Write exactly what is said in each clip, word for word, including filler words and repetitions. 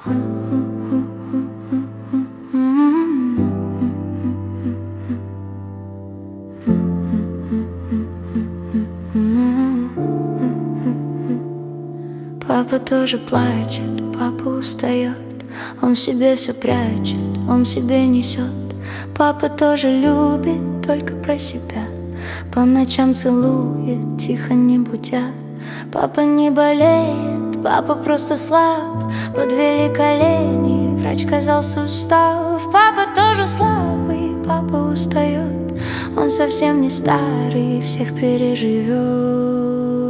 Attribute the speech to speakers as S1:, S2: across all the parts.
S1: Папа тоже плачет, папа устает, он в себе все прячет, он в себе несет. Папа тоже любит только про себя, по ночам целует, тихо не будя. Папа не болеет, папа просто слаб, подвели колени, врач сказал сустав. Папа тоже слабый, папа устает, он совсем не старый, всех переживет.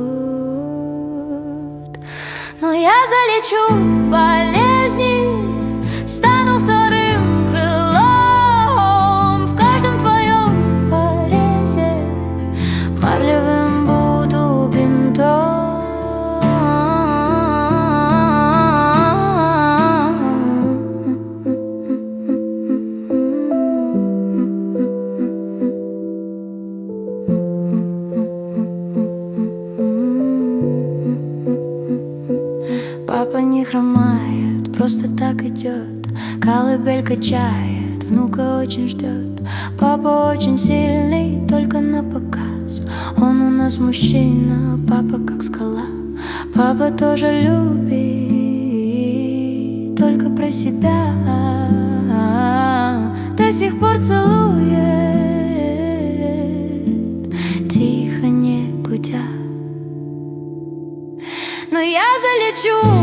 S1: Но я залечу болезни, стану вторым крылом в каждом твоем порезе, марлевым буду бинтом. Папа не хромает, просто так идет, колыбель качает, внука очень ждет. Папа очень сильный, только на показ, он у нас мужчина, папа как скала. Папа тоже любит только про себя, до сих пор целует, тихо не будя. Но я залечу